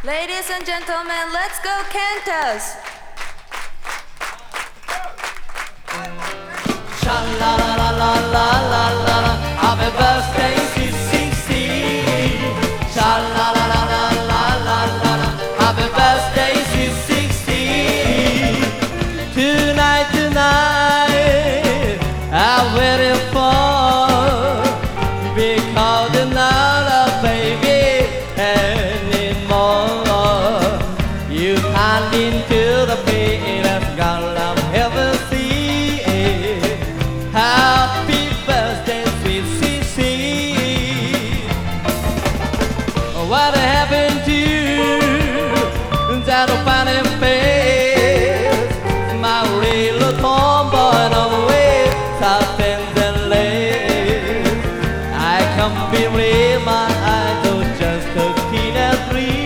Ladies and gentlemen, let's go Cantus! Sha la la la la la la la la, happy birthday CCC. Sha la la la la la la la la, happy birthday CCC. Tonight, tonight, I'm waiting for, because you're not a baby anymore. You can't into the baby's God I've ever seen. Happy birthday, sweet CC. What happened to that funny face? My little tomboy on the way, South and lace. I can't believe my eyes are just a teenage dream.